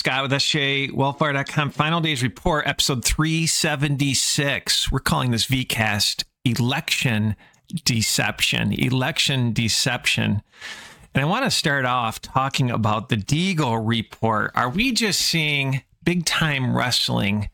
Scott with SJWellfire.com. Final Days Report, episode 376. We're calling this VCast Election Deception. Election Deception. And I want to start off talking about the Deagle report. Are we just seeing big-time wrestling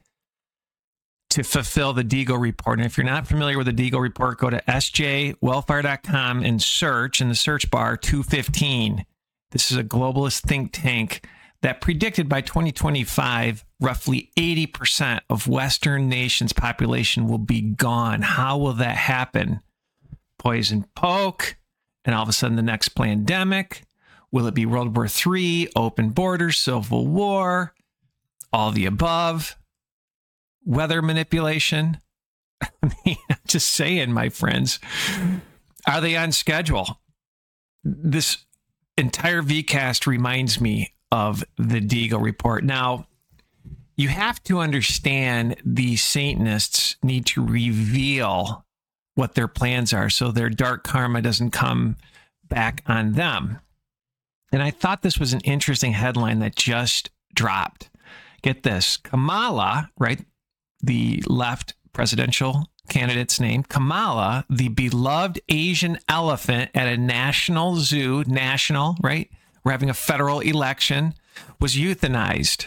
to fulfill the Deagle report? And if you're not familiar with the Deagle report, go to SJWellfire.com and search in the search bar 215. This is a globalist think tank that predicted by 2025, roughly 80% of Western nations' population will be gone. How will that happen? Poison poke, and all of a sudden the next pandemic? Will it be World War III, open borders, civil war, all the above? Weather manipulation? I mean, I'm just saying, my friends, are they on schedule? This entire VCast reminds me of the Deagle report. Now, you have to understand the Satanists need to reveal what their plans are so their dark karma doesn't come back on them. And I thought this was an interesting headline that just dropped. Get this. Kamala, right? The left presidential candidate's name, Kamala, the beloved Asian elephant at a national zoo, right? We're having a federal election, was euthanized.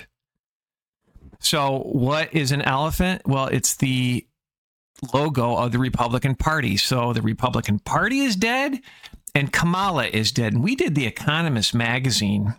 So what is an elephant? Well, it's the logo of the Republican Party. So the Republican Party is dead and Kamala is dead. And we did the Economist magazine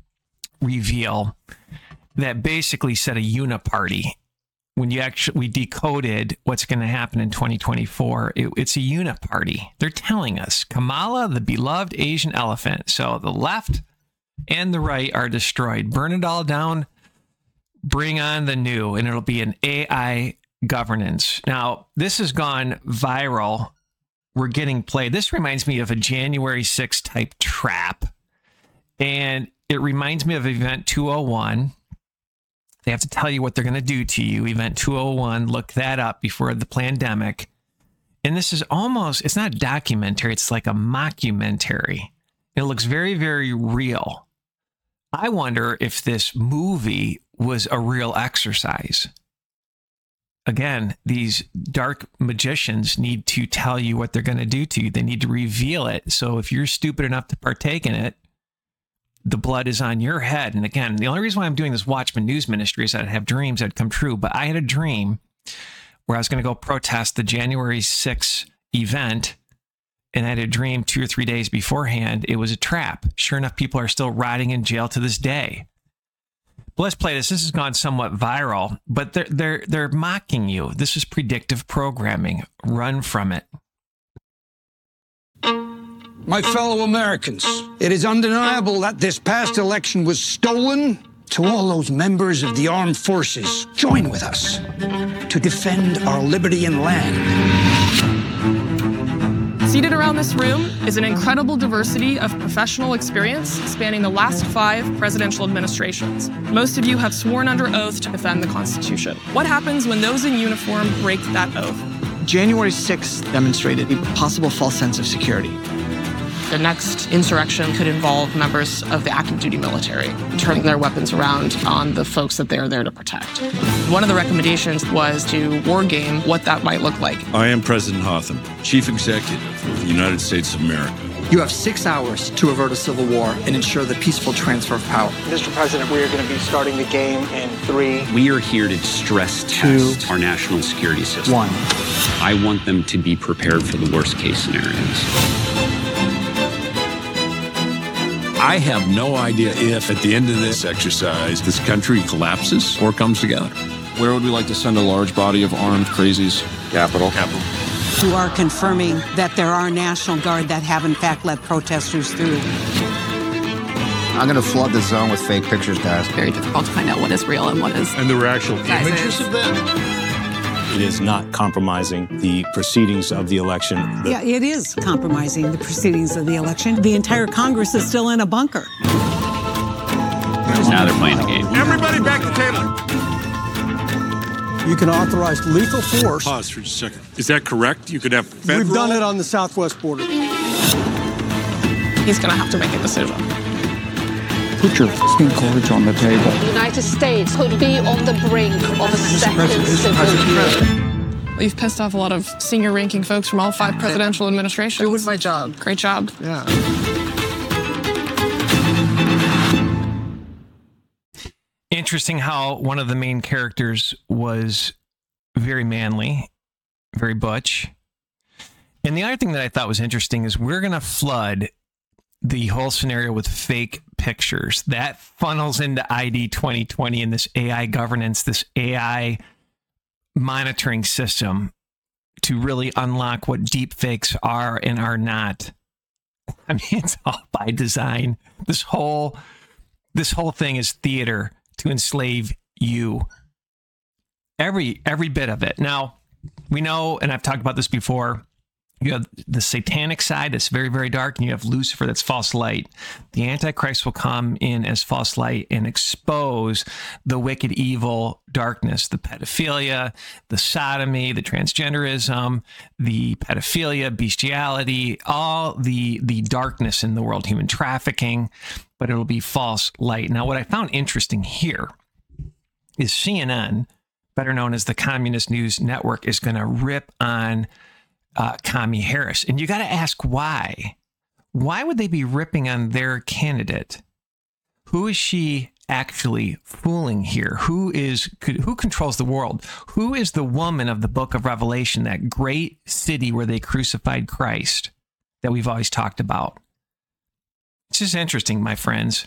reveal that basically said a uniparty. When we decoded what's going to happen in 2024, it's a uniparty. They're telling us Kamala, the beloved Asian elephant. So the left and the right are destroyed. Burn it all down, bring on the new, and it'll be an AI governance. Now, this has gone viral. We're getting played. This reminds me of a January 6th type trap. And it reminds me of Event 201. They have to tell you what they're going to do to you. Event 201, look that up before the pandemic. And this is almost, it's not a documentary, it's like a mockumentary. It looks very, very real. I wonder if this movie was a real exercise. Again, these dark magicians need to tell you what they're going to do to you. They need to reveal it. So if you're stupid enough to partake in it, the blood is on your head. And again, the only reason why I'm doing this Watchman News Ministry is that I'd have dreams that come true. But I had a dream where I was going to go protest the January 6th event. And I had a dream 2 or 3 days beforehand. It was a trap. Sure enough, people are still rotting in jail to this day. But let's play this. This has gone somewhat viral, but they're mocking you. This is predictive programming. Run from it. My fellow Americans, it is undeniable that this past election was stolen. To all those members of the armed forces, join with us to defend our liberty and land. Seated around this room is an incredible diversity of professional experience spanning the last 5 presidential administrations. Most of you have sworn under oath to defend the Constitution. What happens when those in uniform break that oath? January 6th demonstrated a possible false sense of security. The next insurrection could involve members of the active duty military turning their weapons around on the folks that they're there to protect. One of the recommendations was to war game what that might look like. I am President Hotham, Chief Executive of the United States of America. You have 6 hours to avert a civil war and ensure the peaceful transfer of power. Mr. President, we are going to be starting the game in 3. We are here to stress test our national security system. 1. I want them to be prepared for the worst case scenarios. I have no idea if at the end of this exercise, this country collapses or comes together. Where would we like to send a large body of armed crazies? Capitol. Who are confirming that there are National Guard that have in fact let protesters through. I'm going to flood the zone with fake pictures, guys. Very difficult to find out what is real and what is. And there were actual images of them? It is not compromising the proceedings of the election. Yeah, it is compromising the proceedings of the election. The entire Congress is still in a bunker. Because now they're playing the game. Everybody back to the table. You can authorize lethal force. Pause for just a second. Is that correct? You could have federal... We've done it on the southwest border. He's going to have to make a decision. Put your cards on the table. The United States could be on the brink of a second civil war. You've pissed off a lot of senior-ranking folks from all 5 presidential administrations. It was my job. Great job. Yeah. Interesting how one of the main characters was very manly, very butch. And the other thing that I thought was interesting is we're going to flood the whole scenario with fake pictures. That funnels into ID 2020 and this AI governance, this AI monitoring system to really unlock what deep fakes are and are not. I mean, it's all by design. This whole thing is theater to enslave you. Every bit of it. Now, we know, and I've talked about this before, you have the satanic side that's very, very dark, and you have Lucifer that's false light. The Antichrist will come in as false light and expose the wicked, evil darkness, the pedophilia, the sodomy, the transgenderism, the pedophilia, bestiality, all the darkness in the world, human trafficking, but it'll be false light. Now, what I found interesting here is CNN, better known as the Communist News Network, is going to rip on Kamala Harris. And you got to ask why. Why would they be ripping on their candidate? Who is she actually fooling here? Who controls the world? Who is the woman of the book of Revelation, that great city where they crucified Christ that we've always talked about? It's just interesting, my friends.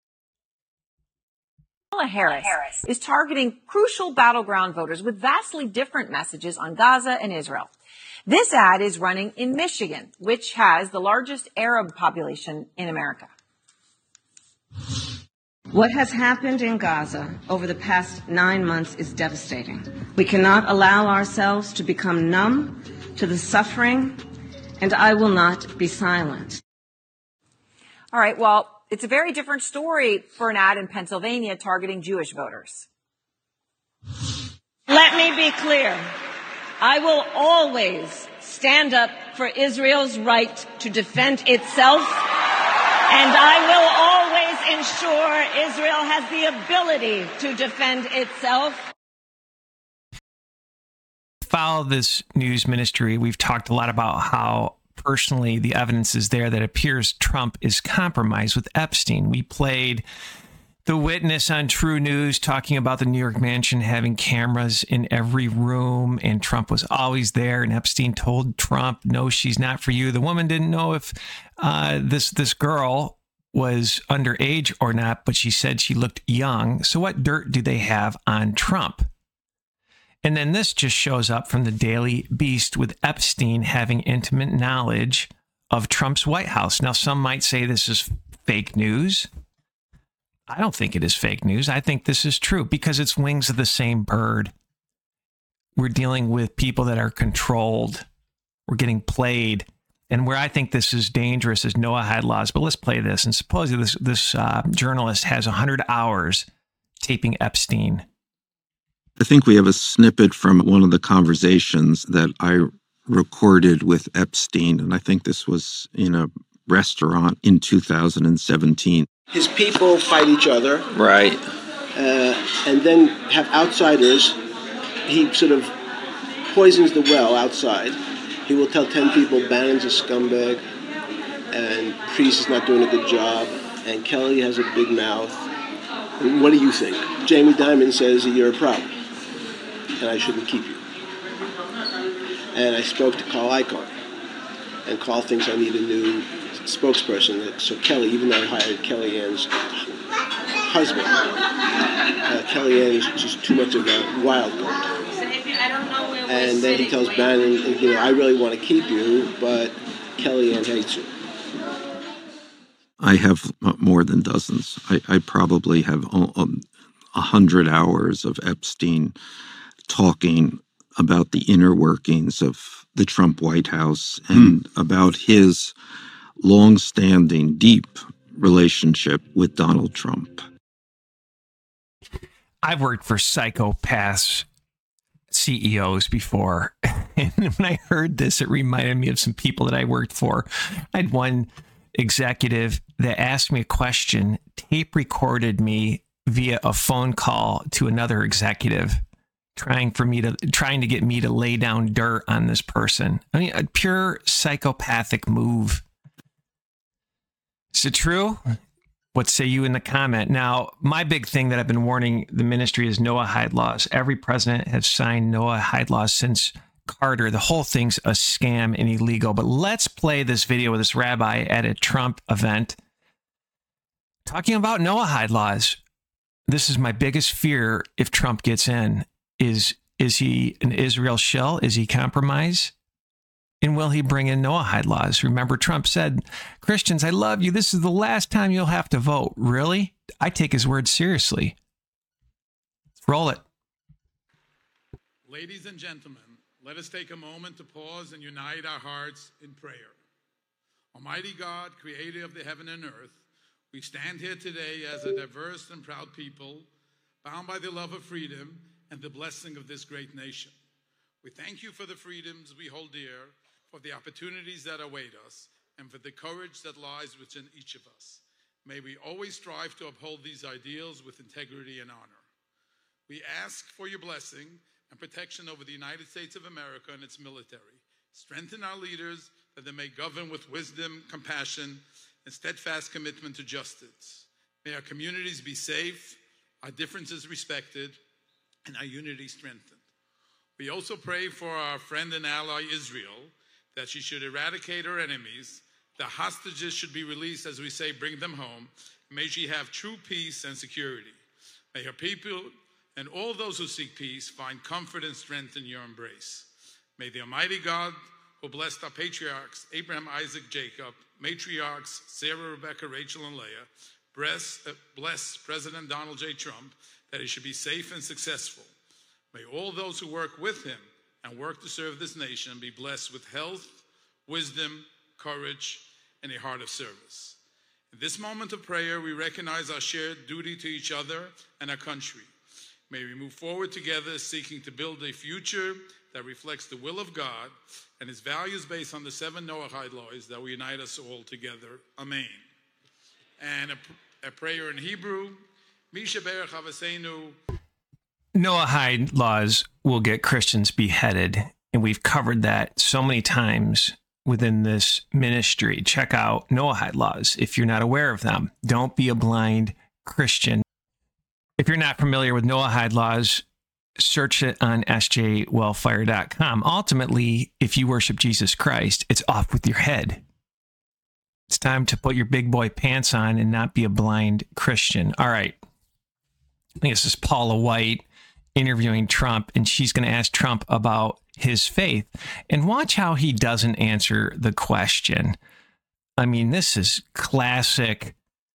Kamala Harris is targeting crucial battleground voters with vastly different messages on Gaza and Israel. This ad is running in Michigan, which has the largest Arab population in America. What has happened in Gaza over the past 9 months is devastating. We cannot allow ourselves to become numb to the suffering, and I will not be silent. All right, well, it's a very different story for an ad in Pennsylvania targeting Jewish voters. Let me be clear. I will always stand up for Israel's right to defend itself, and I will always ensure Israel has the ability to defend itself. Follow this news ministry. We've talked a lot about how personally the evidence is there that appears Trump is compromised with Epstein. We played The Witness on True News talking about the New York mansion having cameras in every room, and Trump was always there, and Epstein told Trump, no, she's not for you. The woman didn't know if this girl was underage or not, but she said she looked young. So what dirt do they have on Trump? And then this just shows up from the Daily Beast with Epstein having intimate knowledge of Trump's White House. Now, some might say this is fake news. I don't think it is fake news. I think this is true because it's wings of the same bird. We're dealing with people that are controlled. We're getting played. And where I think this is dangerous is Noahide laws. But let's play this. And supposedly this journalist has 100 hours taping Epstein. I think we have a snippet from one of the conversations that I recorded with Epstein. And I think this was in a restaurant in 2017. His people fight each other. Right. And then have outsiders. He sort of poisons the well outside. He will tell 10 people Bannon's a scumbag and Priest is not doing a good job and Kelly has a big mouth. And what do you think? Jamie Dimon says that you're a problem and I shouldn't keep you. And I spoke to Carl Icahn, and Carl thinks I need a new spokesperson. So Kelly, even though I hired Kellyanne's husband, Kellyanne is just too much of a wild card. And then he tells Bannon, you know, I really want to keep you, but Kellyanne hates you. I have more than dozens. I probably have 100 hours of Epstein talking about the inner workings of the Trump White House and about his long-standing, deep relationship with Donald Trump. I've worked for psychopaths, CEOs before, and when I heard this, it reminded me of some people that I worked for. I had one executive that asked me a question, tape recorded me via a phone call to another executive, trying to get me to lay down dirt on this person. I mean, a pure psychopathic move. Is it true? What say you in the comment? Now, my big thing that I've been warning the ministry is Noahide laws. Every president has signed Noahide laws since Carter. The whole thing's a scam and illegal. But let's play this video with this rabbi at a Trump event talking about Noahide laws. This is my biggest fear if Trump gets in. Is he an Israel shill? Is he compromise? And will he bring in Noahide laws? Remember, Trump said, Christians, I love you. This is the last time you'll have to vote. Really? I take his word seriously. Let's roll it. Ladies and gentlemen, let us take a moment to pause and unite our hearts in prayer. Almighty God, creator of the heaven and earth, we stand here today as a diverse and proud people, bound by the love of freedom and the blessing of this great nation. We thank you for the freedoms we hold dear, for the opportunities that await us, and for the courage that lies within each of us. May we always strive to uphold these ideals with integrity and honor. We ask for your blessing and protection over the United States of America and its military. Strengthen our leaders that they may govern with wisdom, compassion, and steadfast commitment to justice. May our communities be safe, our differences respected, and our unity strengthened. We also pray for our friend and ally Israel, that she should eradicate her enemies, the hostages should be released, as we say, bring them home. May she have true peace and security. May her people and all those who seek peace find comfort and strength in your embrace. May the Almighty God, who blessed our patriarchs, Abraham, Isaac, Jacob, matriarchs, Sarah, Rebecca, Rachel, and Leah, bless President Donald J. Trump, that he should be safe and successful. May all those who work with him and work to serve this nation be blessed with health, wisdom, courage, and a heart of service. In this moment of prayer, we recognize our shared duty to each other and our country. May we move forward together, seeking to build a future that reflects the will of God and his values based on the 7 Noahide laws that will unite us all together. Amen. And a prayer in Hebrew, Misha Berach Havaseinu. Noahide laws will get Christians beheaded, and we've covered that so many times within this ministry. Check out Noahide laws if you're not aware of them. Don't be a blind Christian. If you're not familiar with Noahide laws, search it on sjwellfire.com. Ultimately, if you worship Jesus Christ, it's off with your head. It's time to put your big boy pants on and not be a blind Christian. All right. I think this is Paula White interviewing Trump, and she's going to ask Trump about his faith. And watch how he doesn't answer the question. I mean, this is classic.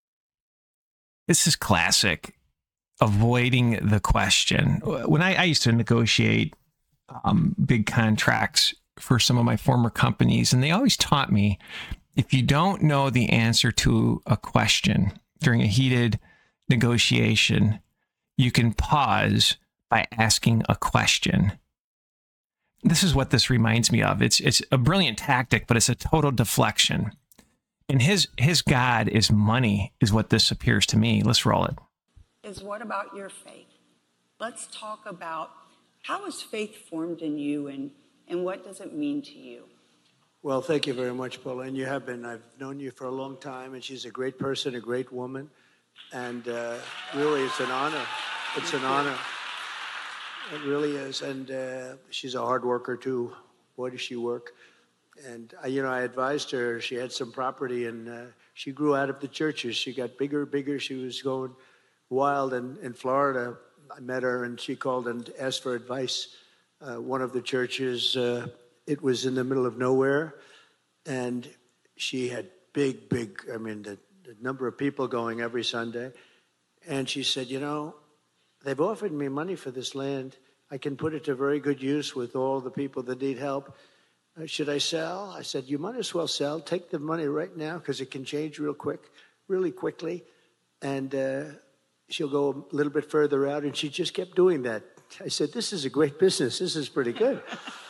This is classic avoiding the question. When I used to negotiate big contracts for some of my former companies, and they always taught me, if you don't know the answer to a question during a heated negotiation, you can pause by asking a question. This is what this reminds me of. It's a brilliant tactic, but it's a total deflection. And his God is money, is what this appears to me. Let's roll it. Is what about your faith? Let's talk about how is faith formed in you and what does it mean to you? Well, thank you very much, Paula. And you have been. I've known you for a long time, and she's a great person, a great woman. And really, it's an honor. It's an honor. It really is. And she's a hard worker, too. Boy, does she work. And, I advised her. She had some property, and she grew out of the churches. She got bigger. She was going wild. And in Florida, I met her, and she called and asked for advice. One of the churches, it was in the middle of nowhere, and she had big, the number of people going every Sunday. And she said, they've offered me money for this land. I can put it to very good use with all the people that need help. Should I sell? I said, you might as well sell. Take the money right now because it can change really quickly. And she'll go a little bit further out. And she just kept doing that. I said, this is a great business. This is pretty good.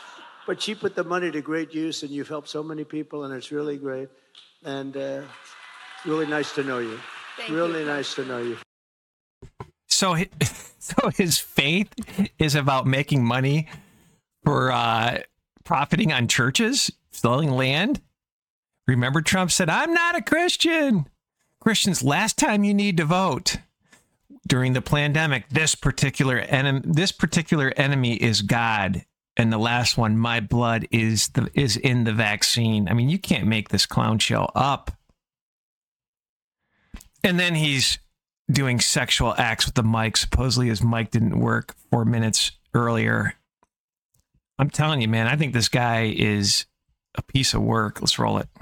But she put the money to great use, and you've helped so many people, and it's really great. And really nice to know you. Really nice to know you. So his faith is about making money for profiting on churches, selling land. Remember, Trump said, "I'm not a Christian." Christians, last time you need to vote during the pandemic, this particular enemy is God. And the last one, my blood is in the vaccine. I mean, you can't make this clown show up. And then he's doing sexual acts with the mic. Supposedly his mic didn't work 4 minutes earlier. I'm telling you, man, I think this guy is a piece of work. Let's roll it.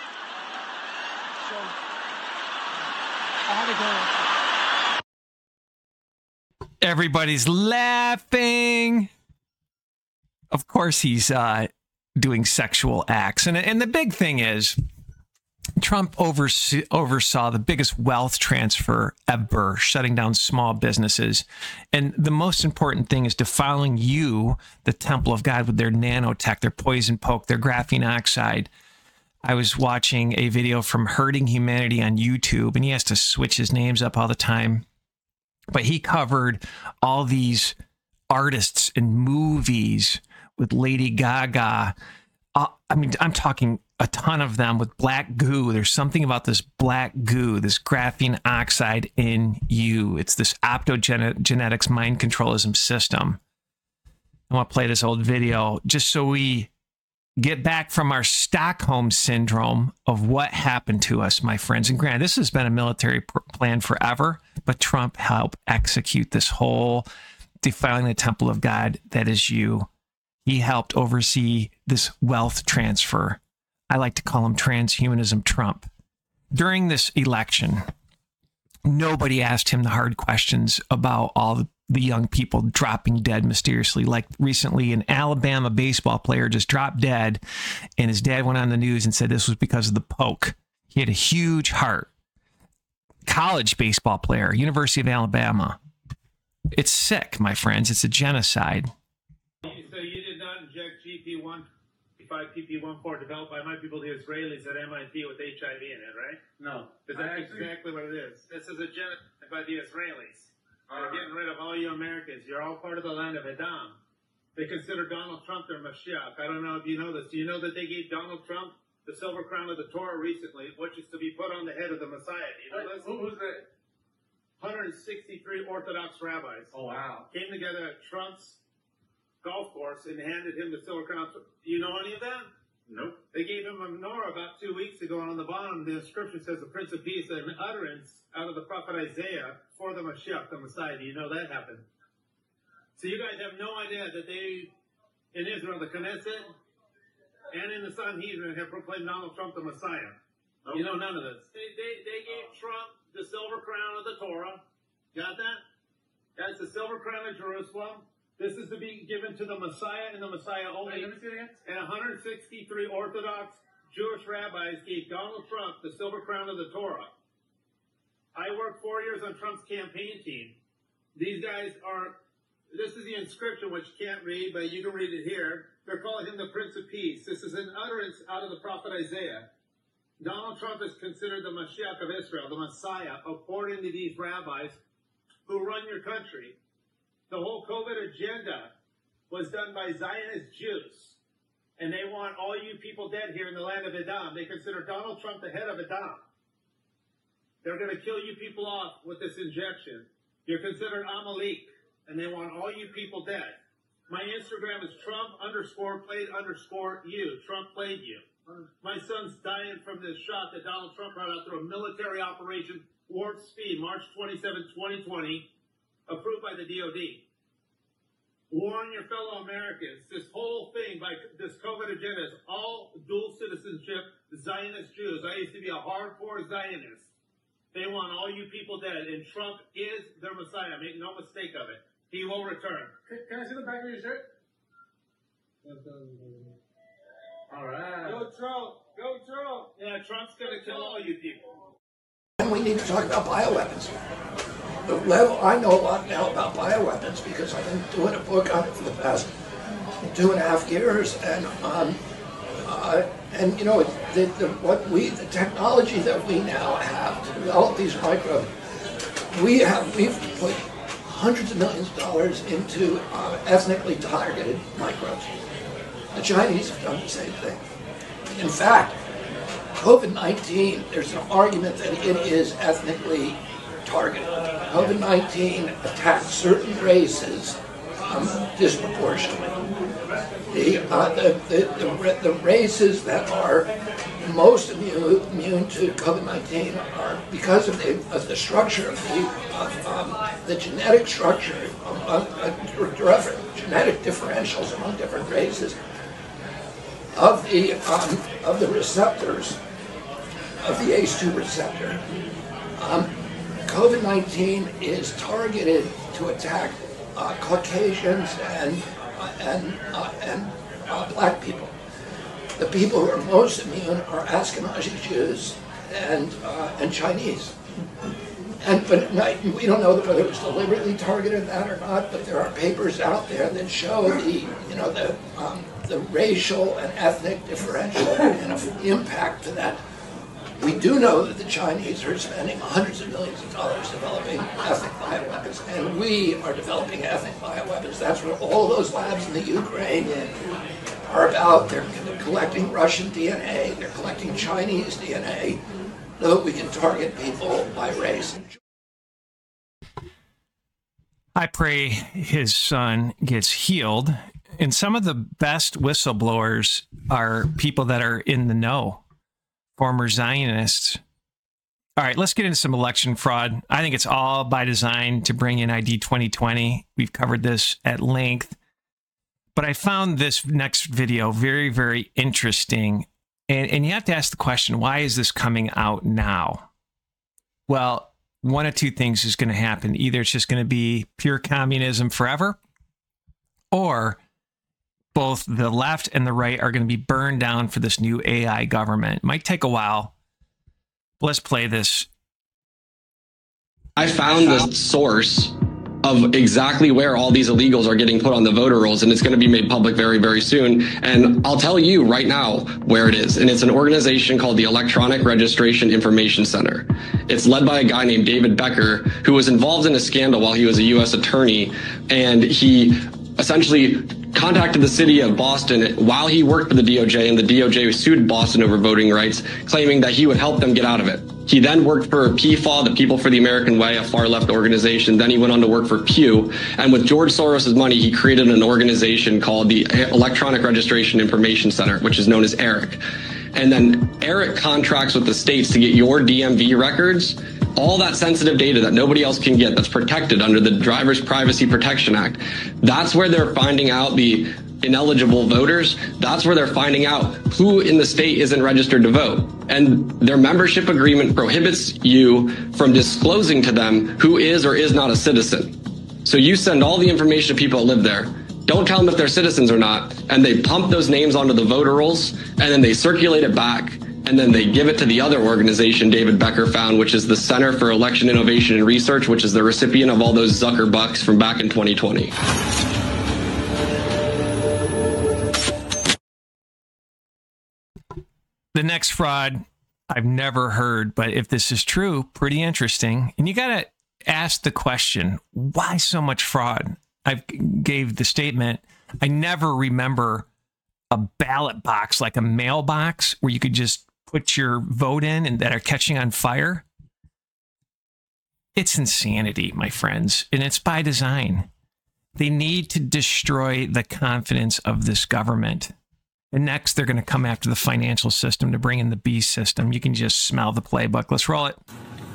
Everybody's laughing. Of course, he's doing sexual acts. And the big thing is, Trump oversaw the biggest wealth transfer ever, shutting down small businesses. And the most important thing is defiling you, the temple of God, with their nanotech, their poison poke, their graphene oxide. I was watching a video from Hurting Humanity on YouTube, and he has to switch his names up all the time. But he covered all these artists and movies with Lady Gaga. I mean, I'm talking a ton of them with black goo. There's something about this black goo, this graphene oxide in you. It's this optogenetics mind controlism system. I want to play this old video just so we get back from our Stockholm syndrome of what happened to us, my friends. And granted, this has been a military plan forever, but Trump helped execute this whole defiling the temple of God that is you. He helped oversee this wealth transfer. I like to call him transhumanism Trump. During this election, nobody asked him the hard questions about all the young people dropping dead mysteriously. Like recently, an Alabama baseball player just dropped dead, and his dad went on the news and said this was because of the poke. He had a huge heart. College baseball player, University of Alabama. It's sick, my friends. It's a genocide. So you did not inject PP1 developed by my people, the Israelis at MIT with HIV in it, right? No. Is that exactly what it is? This is a genocide by the Israelis. They're getting rid of all you Americans. You're all part of the land of Edom. They consider Donald Trump their Mashiach. I don't know if you know this. Do you know that they gave Donald Trump the silver crown of the Torah recently, which is to be put on the head of the Messiah? Do you know this? Who's that? 163 Orthodox rabbis. Oh, wow. Came together at Trump's golf course and handed him the silver crown. Do you know any of them? Nope. They gave him a menorah about 2 weeks ago, and on the bottom, the inscription says the Prince of Peace, an utterance out of the prophet Isaiah for the Mashiach, the Messiah. Do you know that happened? So you guys have no idea that they, in Israel, the Knesset, and in the Sanhedrin, have proclaimed Donald Trump the Messiah. Nope. You know none of this. They gave Trump the silver crown of the Torah. Got that? That's the silver crown of Jerusalem. This is to be given to the Messiah and the Messiah only. Wait, let me see it again. And 163 Orthodox Jewish rabbis gave Donald Trump the silver crown of the Torah. I worked 4 years on Trump's campaign team. These guys are, this is the inscription, which you can't read, but you can read it here. They're calling him the Prince of Peace. This is an utterance out of the prophet Isaiah. Donald Trump is considered the Mashiach of Israel, the Messiah, according to these rabbis who run your country. The whole COVID agenda was done by Zionist Jews, and they want all you people dead here in the land of Edom. They consider Donald Trump the head of Edom. They're going to kill you people off with this injection. You're considered Amalek, and they want all you people dead. My Instagram is Trump_played_you. Trump played you. My son's dying from this shot that Donald Trump brought out through a military operation, Warp Speed, March 27, 2020, approved by the DOD. Warn your fellow Americans. This whole thing, by this COVID agenda, is all dual citizenship Zionist Jews. I used to be a hardcore Zionist. They want all you people dead, and Trump is their Messiah. Make no mistake of it. He will return. Can I see the back of your shirt? All right. Go Trump. Go Trump. Yeah, Trump's going to kill all you people. And we need to talk about bioweapons. The level, I know a lot now about bioweapons because I've been doing a book on it for the past 2.5 years, and you know, the technology that we now have to develop these microbes, we've put hundreds of millions of dollars into ethnically targeted microbes. The Chinese have done the same thing. In fact, COVID-19, there's an argument that it is ethnically targeted. COVID-19 attacks certain races disproportionately. The races that are most immune to COVID-19 are because of the structure of the genetic structure, genetic differentials among different races of the receptors of the ACE2 receptor. COVID-19 is targeted to attack Caucasians and black people. The people who are most immune are Ashkenazi Jews and Chinese. But we don't know whether it was deliberately targeted that or not. But there are papers out there that show the racial and ethnic differential and impact to that. We do know that the Chinese are spending hundreds of millions of dollars developing ethnic bioweapons, and we are developing ethnic bioweapons. That's what all of those labs in the Ukraine are about. They're collecting Russian DNA, they're collecting Chinese DNA, so that we can target people by race. I pray his son gets healed. And some of the best whistleblowers are people that are in the know. Former Zionists. All right, let's get into some election fraud. I think it's all by design to bring in ID 2020. We've covered this at length. But I found this next video very, very interesting. And you have to ask the question, why is this coming out now? Well, one of two things is going to happen. Either it's just going to be pure communism forever, or both the left and the right are going to be burned down for this new AI government. It might take a while. Let's play this. I found the source of exactly where all these illegals are getting put on the voter rolls, and it's going to be made public very, very soon. And I'll tell you right now where it is. And it's an organization called the Electronic Registration Information Center. It's led by a guy named David Becker, who was involved in a scandal while he was a U.S. attorney, and he essentially contacted the city of Boston while he worked for the DOJ, and the DOJ sued Boston over voting rights, claiming that he would help them get out of it. He then worked for PFAW, the People for the American Way, a far-left organization. Then he went on to work for Pew. And with George Soros' money, he created an organization called the Electronic Registration Information Center, which is known as ERIC. And then ERIC contracts with the states to get your DMV records, all that sensitive data that nobody else can get, that's protected under the Driver's Privacy Protection Act. That's where they're finding out the ineligible voters. That's where they're finding out who in the state isn't registered to vote. And their membership agreement prohibits you from disclosing to them who is or is not a citizen. So you send all the information to people that live there. Don't tell them if they're citizens or not. And they pump those names onto the voter rolls, and then they circulate it back. And then they give it to the other organization David Becker found, which is the Center for Election Innovation and Research, which is the recipient of all those Zucker bucks from back in 2020. The next fraud I've never heard, but if this is true, pretty interesting. And you got to ask the question, why so much fraud? I gave the statement, I never remember a ballot box like a mailbox where you could just put your vote in and that are catching on fire. It's insanity, my friends, and it's by design. They need to destroy the confidence of this government. And next, they're going to come after the financial system to bring in the beast system. You can just smell the playbook. Let's roll it.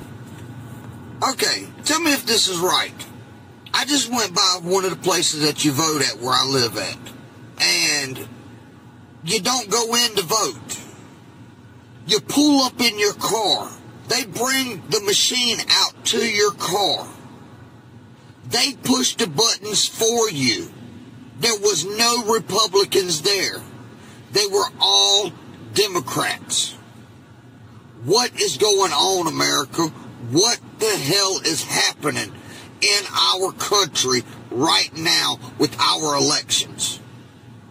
Okay, tell me if this is right. I just went by one of the places that you vote at where I live at. And you don't go in to vote. You pull up in your car. They bring the machine out to your car. They push the buttons for you. There was no Republicans there. They were all Democrats. What is going on, America? What the hell is happening in our country right now with our elections?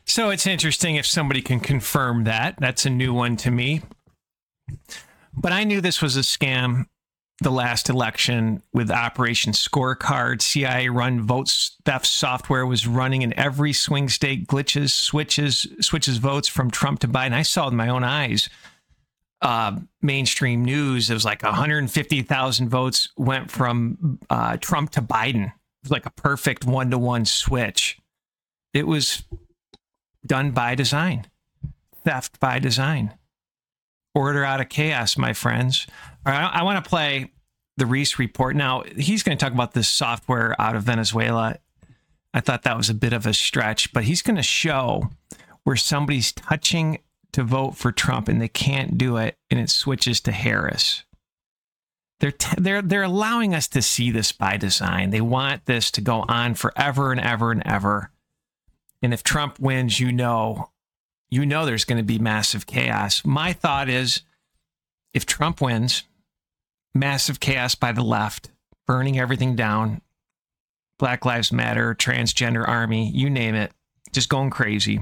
So it's interesting if somebody can confirm that. That's a new one to me. But I knew this was a scam the last election with Operation Scorecard. CIA-run vote theft software was running in every swing state, glitches, switches votes from Trump to Biden. I saw it with my own eyes. Mainstream news, it was like 150,000 votes went from Trump to Biden. It was like a perfect one-to-one switch. It was done by design. Theft by design. Order out of chaos, my friends. All right, I want to play the Reese report. Now, he's going to talk about this software out of Venezuela. I thought that was a bit of a stretch, but he's going to show where somebody's touching to vote for Trump and they can't do it, and it switches to Harris. They're allowing us to see this by design. They want this to go on forever and ever and ever. And if Trump wins, you know there's going to be massive chaos. My thought is, if Trump wins, massive chaos by the left, burning everything down, Black Lives Matter, transgender army, you name it, just going crazy.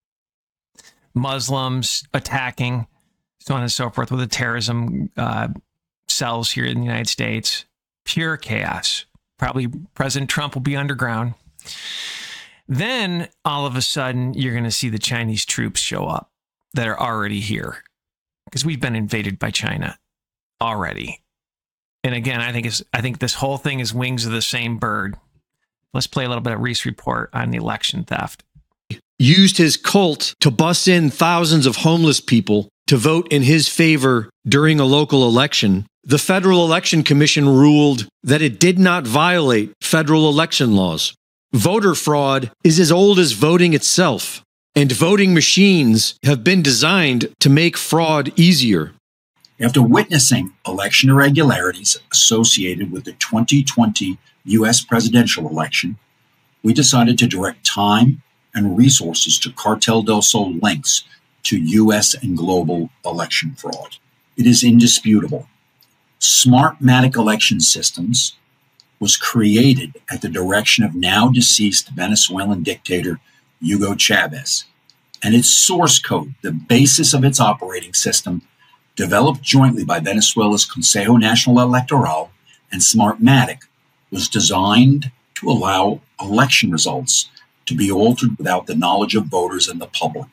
Muslims attacking, so on and so forth, with the terrorism cells here in the United States. Pure chaos. Probably President Trump will be underground. Then, all of a sudden, you're going to see the Chinese troops show up that are already here. Because we've been invaded by China already. And again, I think this whole thing is wings of the same bird. Let's play a little bit of Reese report on the election theft. Used his cult to bus in thousands of homeless people to vote in his favor during a local election. The Federal Election Commission ruled that it did not violate federal election laws. Voter fraud is as old as voting itself, and voting machines have been designed to make fraud easier. After witnessing election irregularities associated with the 2020 U.S. presidential election, we decided to direct time and resources to Cartel del Sol links to U.S. and global election fraud. It is indisputable. Smartmatic Election Systems was created at the direction of now deceased Venezuelan dictator Hugo Chavez, and its source code, the basis of its operating system, developed jointly by Venezuela's Consejo Nacional Electoral and Smartmatic, was designed to allow election results to be altered without the knowledge of voters and the public.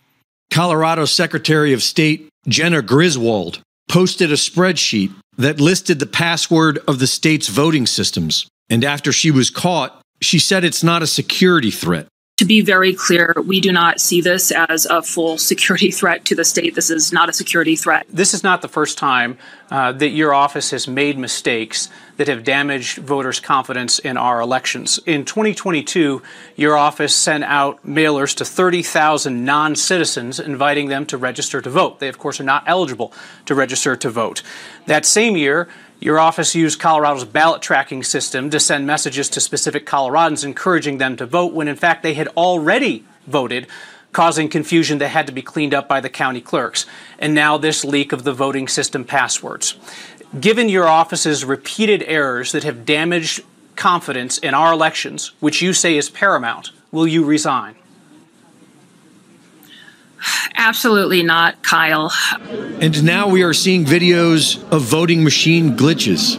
Colorado Secretary of State Jenna Griswold posted a spreadsheet that listed the password of the state's voting systems. And after she was caught, she said it's not a security threat. To be very clear, we do not see this as a full security threat to the state. This is not a security threat. This is not the first time that your office has made mistakes that have damaged voters' confidence in our elections. In 2022, your office sent out mailers to 30,000 non-citizens inviting them to register to vote. They, of course, are not eligible to register to vote. That same year, your office used Colorado's ballot tracking system to send messages to specific Coloradans encouraging them to vote when, in fact, they had already voted, causing confusion that had to be cleaned up by the county clerks. And now this leak of the voting system passwords. Given your office's repeated errors that have damaged confidence in our elections, which you say is paramount, will you resign? Absolutely not, Kyle. And now we are seeing videos of voting machine glitches.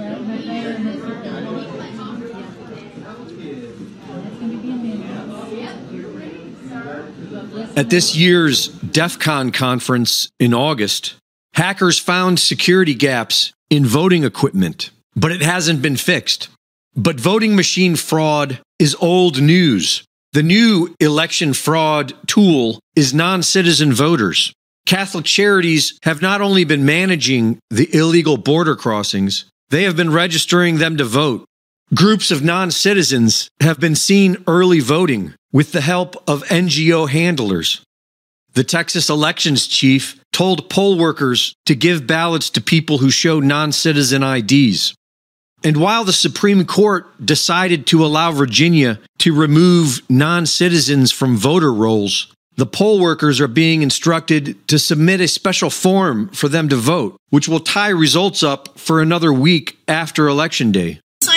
At this year's DEF CON conference in August, hackers found security gaps in voting equipment, but it hasn't been fixed. But voting machine fraud is old news. The new election fraud tool is non-citizen voters. Catholic Charities have not only been managing the illegal border crossings, they have been registering them to vote. Groups of non-citizens have been seen early voting with the help of NGO handlers. The Texas elections chief told poll workers to give ballots to people who show non-citizen IDs. And while the Supreme Court decided to allow Virginia to remove non-citizens from voter rolls, the poll workers are being instructed to submit a special form for them to vote, which will tie results up for another week after Election Day.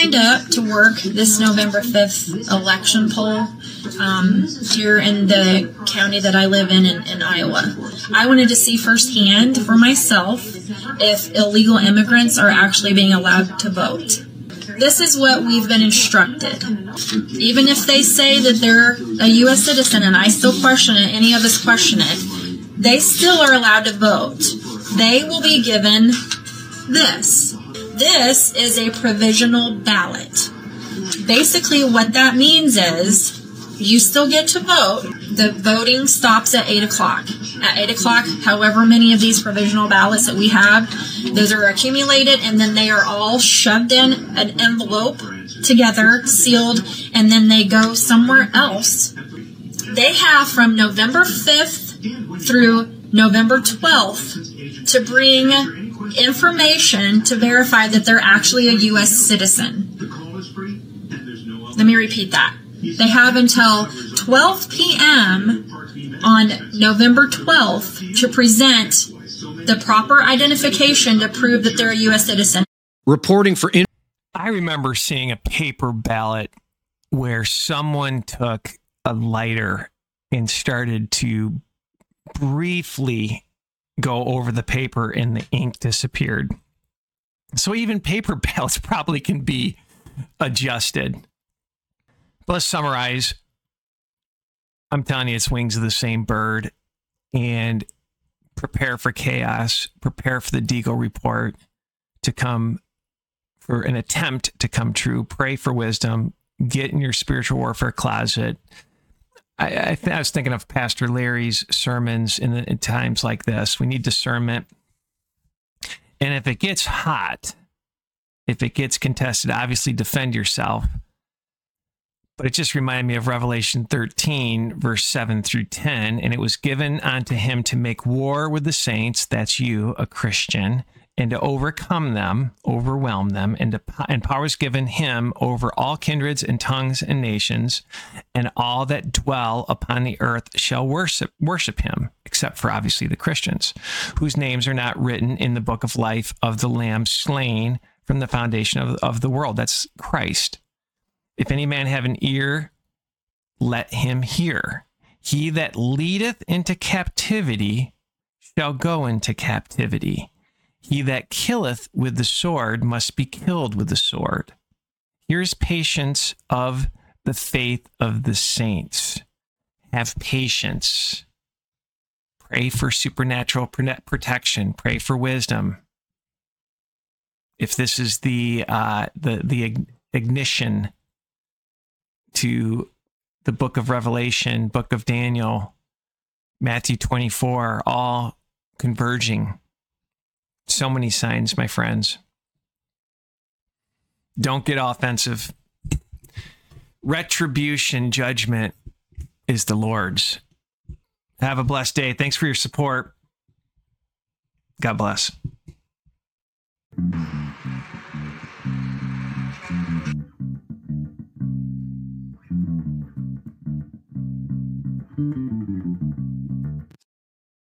signed up to work this November 5th election poll here in the county that I live in Iowa. I wanted to see firsthand for myself if illegal immigrants are actually being allowed to vote. This is what we've been instructed. Even if they say that they're a U.S. citizen, and I still question it, any of us question it, they still are allowed to vote. They will be given this. This is a provisional ballot. Basically, what that means is you still get to vote. The voting stops at 8 o'clock. At 8 o'clock, however many of these provisional ballots that we have, those are accumulated, and then they are all shoved in an envelope together, sealed, and then they go somewhere else. They have from November 5th through November 12th to bring information to verify that they're actually a U.S. citizen. Let me repeat that. They have until 12 p.m. on November 12th to present the proper identification to prove that they're a U.S. citizen. Reporting for... I remember seeing a paper ballot where someone took a lighter and started to briefly go over the paper and the ink disappeared. So even paper ballots probably can be adjusted. But let's summarize. I'm telling you, it's wings of the same bird. And prepare for chaos. Prepare for the Deagle report to come, for an attempt to come true. Pray for wisdom. Get in your spiritual warfare closet. I was thinking of Pastor Larry's sermons in times like this. We need discernment. And if it gets hot, if it gets contested, obviously defend yourself. But it just reminded me of Revelation 13, verse 7 through 10. And it was given unto him to make war with the saints, that's you, a Christian, and to overcome them, overwhelm them, and power was given him over all kindreds and tongues and nations, and all that dwell upon the earth shall worship him, except for obviously the Christians, whose names are not written in the book of life of the Lamb slain from the foundation of the world. That's Christ. If any man have an ear, let him hear. He that leadeth into captivity shall go into captivity. He that killeth with the sword must be killed with the sword. Here's patience of the faith of the saints. Have patience. Pray for supernatural protection. Pray for wisdom. If this is the ignition to the book of Revelation, book of Daniel, Matthew 24, all converging. So many signs, my friends. Don't get offensive. Retribution, judgment is the Lord's. Have a blessed day. Thanks for your support. God bless.